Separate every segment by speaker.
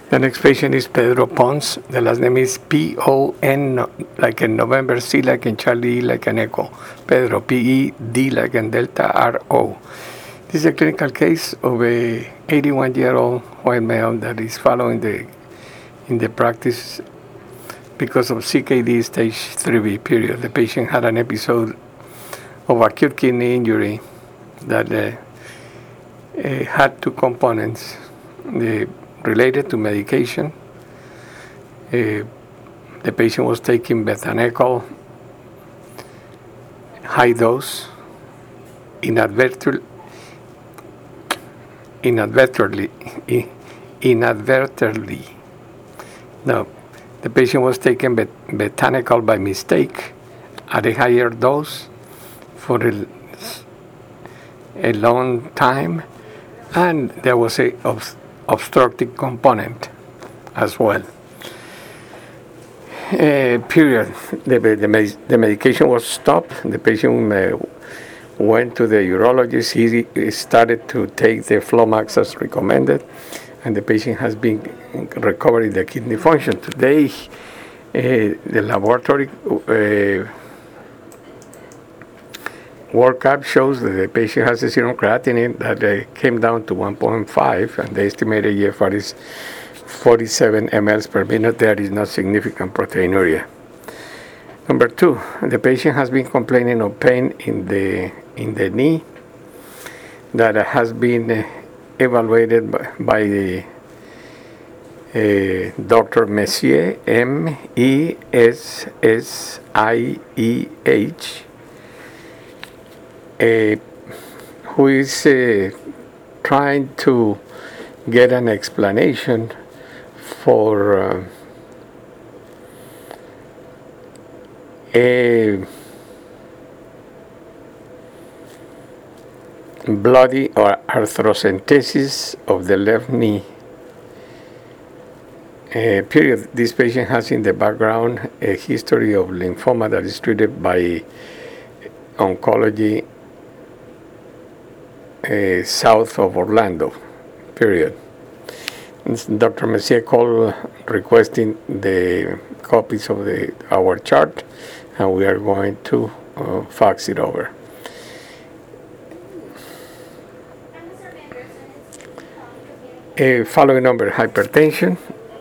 Speaker 1: The next patient is Pedro Pons. The last name is P-O-N, like in November, C like in Charlie, E like an Echo. Pedro, P-E-D like in Delta, R-O. This is a clinical case of a 81-year-old white male that is following in the practice because of CKD stage 3B period. The patient had an episode of acute kidney injury that had two components related to medication. The patient was taking Bethanechol high dose inadvertently. No, the patient was taking Bethanechol by mistake at a higher dose for a long time, and there was a obstructive component as well. Period. The medication was stopped. The patient went to the urologist. He started to take the Flomax as recommended, and the patient has been recovering the kidney function. Today, the laboratory workup shows that the patient has a serum creatinine that came down to 1.5, and the estimated GFR is 47 mL per minute. There is not significant proteinuria. Number 2, the patient has been complaining of pain in the knee that has been evaluated by the Dr. Messier, M-E-S-S-I-E-H, who is trying to get an explanation for a bloody or arthrocentesis of the left knee. Period. This patient has in the background a history of lymphoma that is treated by oncology south of Orlando. Period. Dr. Messier called requesting the copies of our chart, and we are going to fax it over. Following number: hypertension,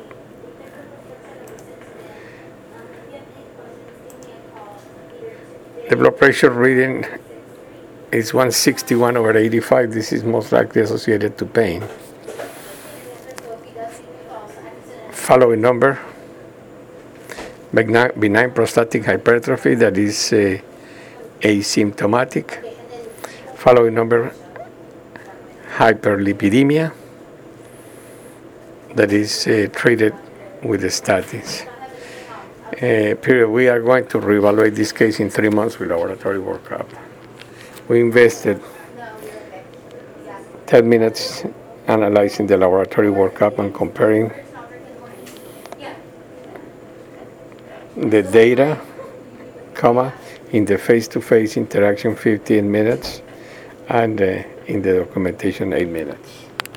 Speaker 1: the blood pressure reading is 161/85. This is most likely associated to pain. Following number: benign prostatic hypertrophy that is asymptomatic. Following number: hyperlipidemia that is treated with the statins. Period. We are going to reevaluate this case in 3 months with laboratory workup. We invested 10 minutes analyzing the laboratory workup and comparing the data, in the face-to-face interaction 15 minutes, and in the documentation 8 minutes.